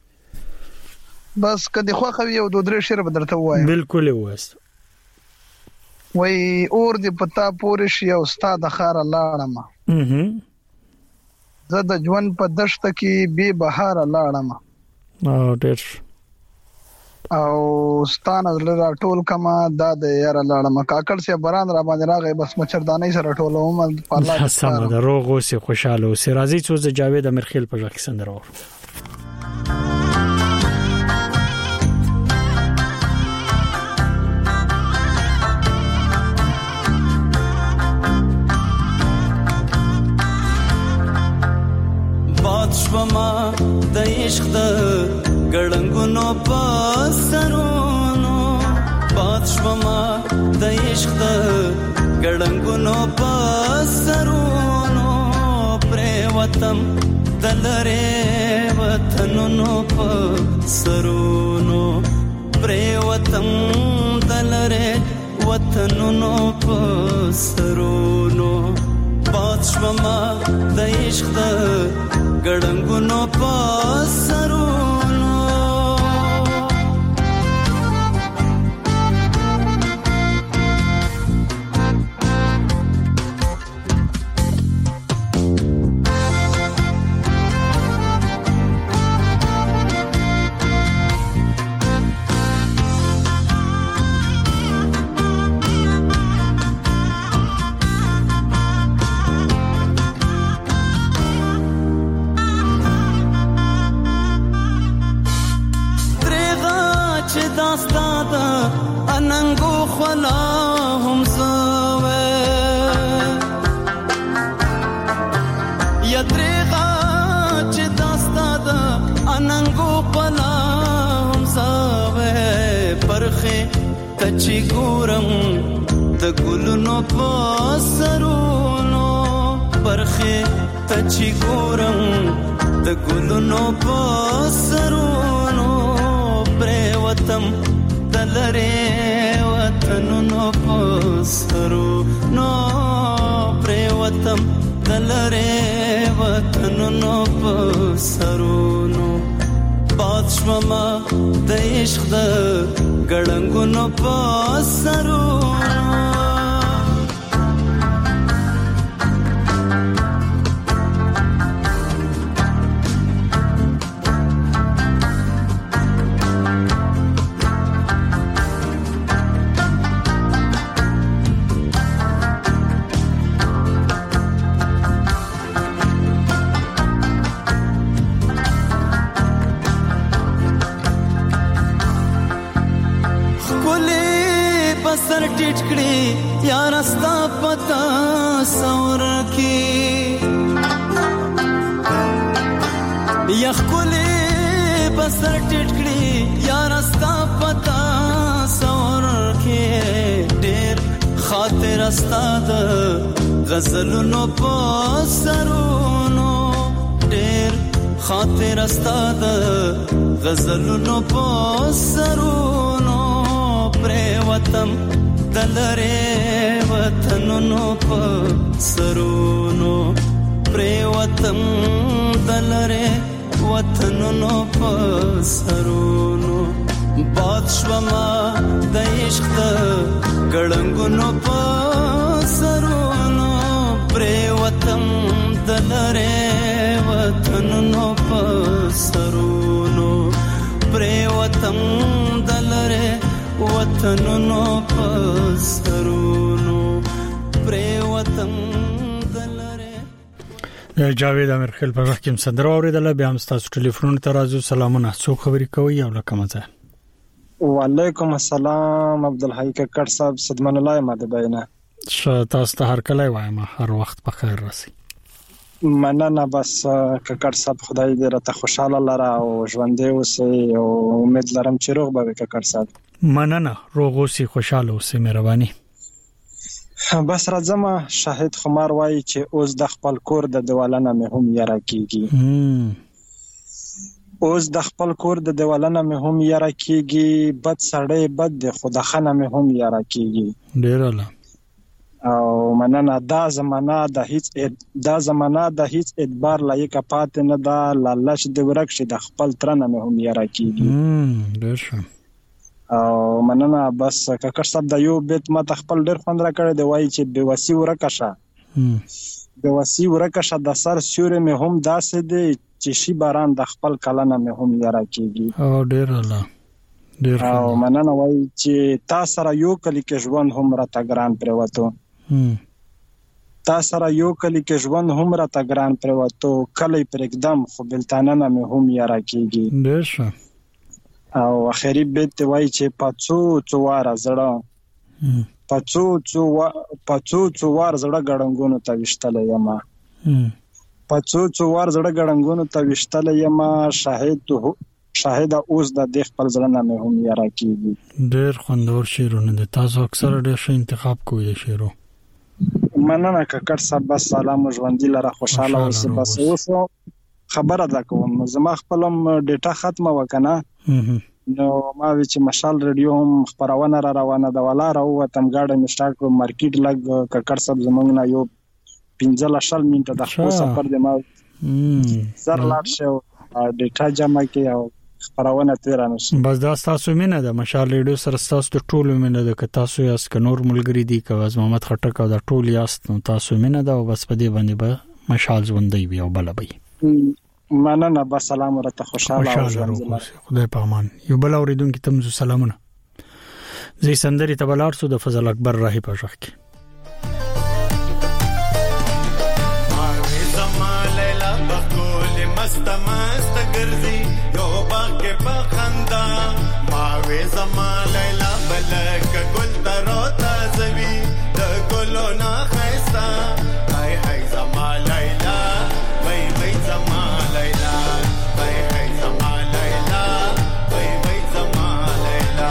Q: بس کدي خو خو یو دوه درې شعر بدرته وایم
A: بالکل وایست
Q: وای اور دی پتا پورش یو استاد خار لاړم زه د ژوند په دشت کې بے بهار لاړم
A: او ډېر
Q: او ستانه لرا ټول کما د یار لاړم کاکړ سي باران را باندې راغی بس مچردانې سره ټولوم په الله
A: سم د روغ او سي خوشاله او سي راضي څو د جاوید امرخیل په ځکه سندره ور
K: شوما د عشق د ګړنګونو پسرونو باد شوما د عشق د ګړنګونو پسرونو پر وطن دلره وطنونو پسرونو پر وطن دلره وطنونو پسرونو باد شوما د عشق د ګړنګونو پسرونو چې داستا دا اننګو خلا هم زوي یترغه چې داستا دا اننګو خلا هم زوي پرخه تچی ګورم د ګلونو په سرونو پرخه تچی ګورم د ګلونو په سرونو پریوتم دلره وطنونو په سرونو پریوتم دلره وطنونو په سرونو پاتشمما د عشق د ګړنګونو په سرونو سر ټیټ کړي یار استا پتا سور کې یخ کولې بسر ټیټ کړي یار استا پتا سور کې ډېر خاطر استا د غزلونو په سرونو ډېر خاطر استا د غزلونو په سرونو پریوتم دلره وطنونو په سرونو پریوتم دلره وطنونو په سرونو بادشوما د عشق د ګړنګونو په سرونو پریوتم دلره وطنونو په سرونو پریوتم دلره وطنونو په سرونو پریوتم دلره
A: جاوید امرخیل په وخت کې سندره اوریدله بیا هم تاسو ټلیفون ته راځو سلامونه څو خبرې کوي او لکه مزه
R: وعلیکم السلام عبدالحی ککړ صاحب صدمن الله ماده بینه
A: تاسو ته هر کله وایم هر وخت په خیر راسي
R: مننه بس ککړ صاحب خدای دې راته خوشاله لره او ژوندې اوسې او امید لرم چې روغ به ککړ صاحب
A: مننه روغ اوسې خوشاله اوسې مهرباني
R: بس راځم شاهد خمار وایي چې اوس د خپل کور د دیوالانه مې هم یاره کیږي اوس د خپل کور د دیوالانه مې هم یاره کیږي بد سړی بد د خداخانه مې هم یاره کیږي
A: ډیر الله
R: او مننه دا زمانہ د هیڅ ادبار لایق پات نه دا لالچ د ورک شي د خپل ترنه مې هم یاره کیږي
A: ډیر ښه
R: او مننه بس ککړ صاحب د یو بیت ماته خپل ډیر خوند را کړی دی وایي چې بېوسي ورکشه بېوسي ورکشه د سر سیوري مې هم داسې دی چې شي باران د خپل کلنه مې هم یاره کیږي
A: او ډیر الله ډیر
R: او مننه وایي چې تا سره یو کلی کې ژوند هم راته ګران پرېوتو تا سره یو کلی کې ژوند هم راته ګران پرېوتو کلی پرېږدم خو بلتانه مې هم یاره کیږي
A: ډیر ښه
R: او اخري بیت وایي چې پڅو څواره زړه پڅو څوار زړه ګړنګونو ته وشتلې یما پڅو څوار زړه ګړنګونو ته وشتلې یما شاهد اوس د دې خپل زړه نه هم یاره کیږي
A: ډېر خوندور شعرونه دي تاسو اکثر ډېر ښه انتخاب کوئ شعرو
R: مننه ککړ صاحب بس سلام ژوندۍ لره خوشاله اوسې بس اوس خبره ده کوم زما خپلم ډیټا ختمه وکنه نو ما وی چې مشال رادیو هم خبرونه را روانه ده ولا راوتم گاډه می سٹارټ کړ مارکیټ لګ ککړ صاحب زمونږ نه یو 15 منټه د خپل سفر د ما زر لاټ شو ډیټا جمع کې او خبرونه تیرانه شي
A: بس دا تاسو مینه ده مشال رادیو سره تاسو د ټولو مینه ده که تاسو یاس ک نور ملګری دي که از محمد خټک او د ټول یاست تاسو مینه ده او بس په دې باندې به مشال ژوندۍ وي او بل به
R: مننه با سلام ورته خوشاله او
A: خدای په امان یو بل اوریدونکو ته مزو سلامونه زی سندري تبلار سو د فضل اکبر راهي په ځخ کې
K: زما لیلا بخول مست ګرځي یو باغ کې پخندا ما
S: وې زما لیلا بلک ګل ترو تازوي د ګلو نه خستا هاي هاي زما لیلا وای وای زما لیلا هاي هاي زما لیلا وای وای زما لیلا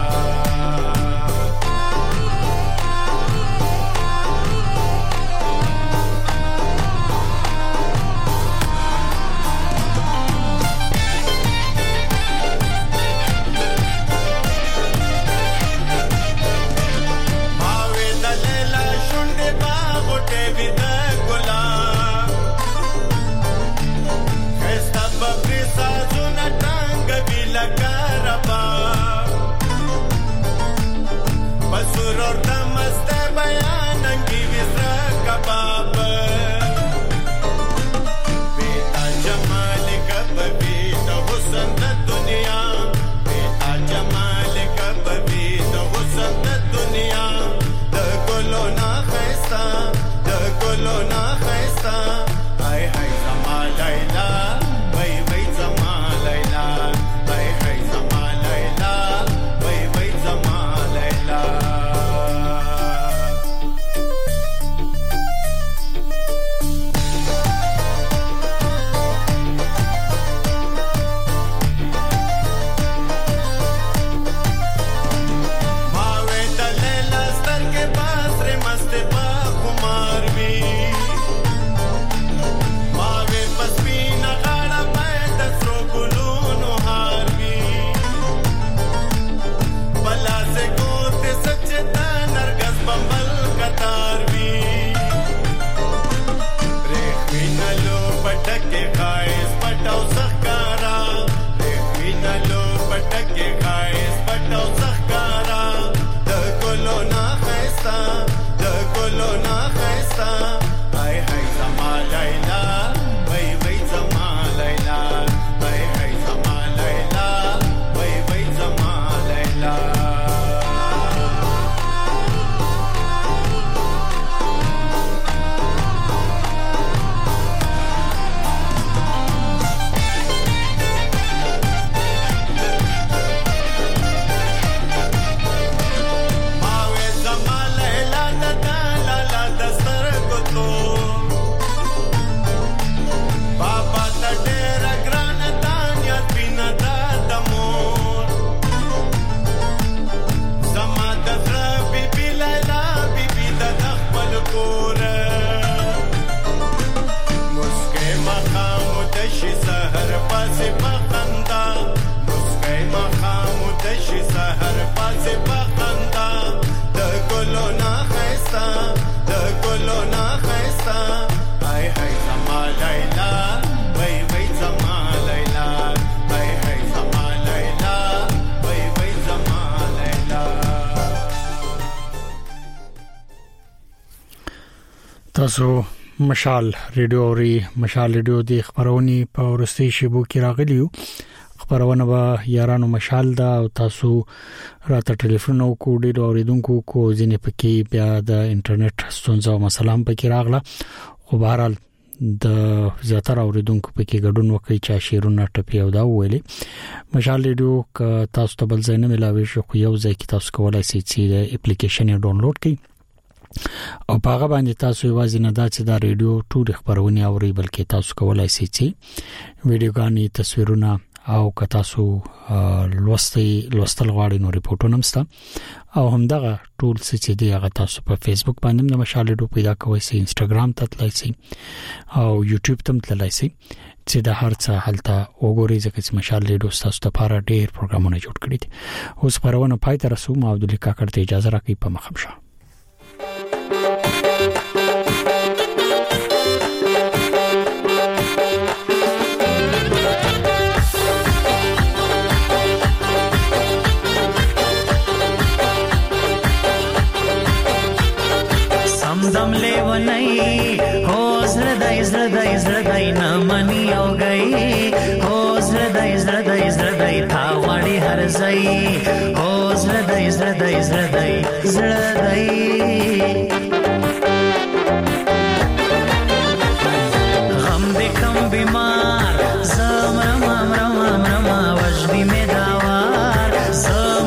S: Suror damaste bayanan ki visra kabab beta jamal kabbi to husn da dunya beta jamal kabbi to husn da dunya da golona khaista ay hay zama laila bay bay zama laila ay hay zama laila bay bay zama laila
A: تاسو مشال ریډیو اوري مشال ریډیو د خبرونې په ورستي شیبو کې راغلیو خبرونه به یارانو مشال دا او تاسو راته ټلیفون او کوډ اوریدونکو کو ځینې پکې بیا د انټرنیټ ستونزه او مسله پکې راغله خو بهرحال د زیاتره اوریدونکو پکې ګډون وکړي چې شیرونه ټپي او دا ویلي مشال ریډیو ک تاسو ته بل ځای نه ملاوي شو خو یو ځای کې تاسو کولای شئ چې د اپلیکیشن ډاونلوډ کړئ او هغه باندې تاسو یوازې نه دا چې دا ریډیو ټول خبرونه اوري بلکې تاسو کولای شئ چې ویډیوګانی تصویرونه او که تاسو لوستل غواړئ نو ریپورتونه مسته او همدغه ټول چې دی هغه تاسو په فیسبوک باندې د مشال ریډیو پیدا کوئ سي انستګرام ته تلای شئ او یوټیوب ته تلای شئ چې د هر څه حالت وګورئ ځکه چې مشال ریډیو تاسو ته لپاره ډېر پروګرامونه جوړ کړی دي اوس پرونه پای ته رسو ما عبد الله کاکړ ته اجازه راکړئ په مخمشه
T: दम ले वनई हो zrdai na mani au gai हो zrdai tha wadi har zai हो zrdai غم دے کم بیمار زم رما وجدی میں داوار زم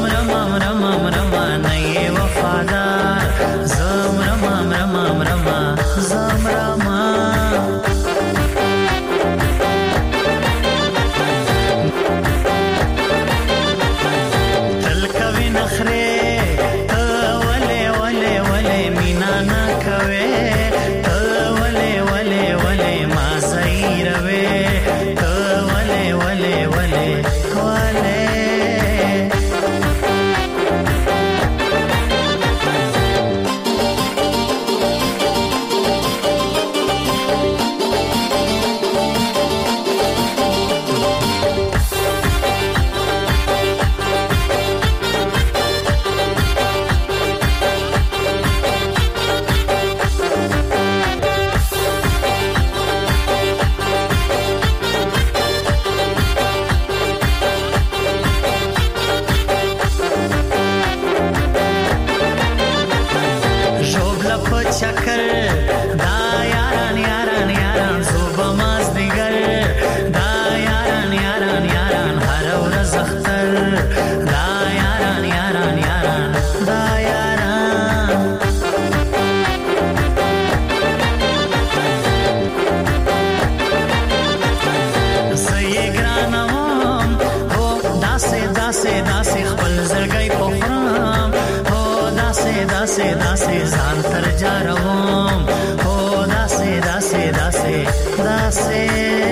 T: داسې خپل زړګی پخرام هو داسې داسې داسې ځان تر جاروم هو داسې داسې داسې داسې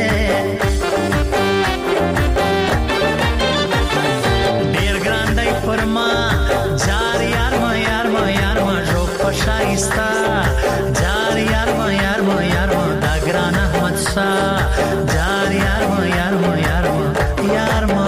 T: ډیر ګران دی پر ما جار یار ما یار ما یار ما جو پشایستا جار یار ما یار ما یار ما دا ګران احمد شاه جار یار ما یار ما یار ما یار ما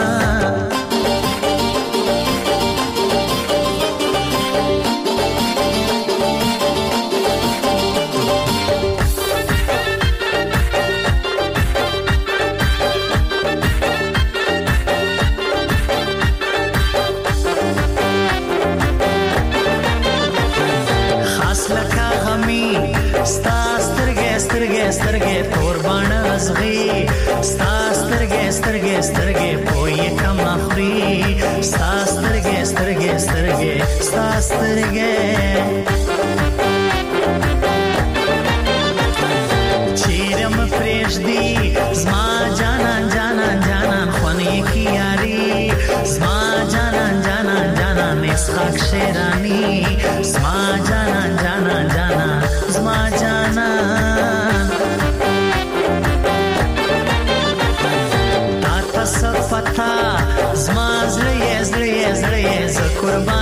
T: سترګې تور باڼه ازغي ستا سترګې سترګې سترګې پوي کم اخري ستا سترګې سترګې سترګې ستا سترګې چیرم پرېږدي زما جانان جانان جانان خونې کې یاري زما جانان جانان جانان اسحاق شیرانی زما جانان جانان جانان زما جانان پتا زما زړه زړه زړه ز قربان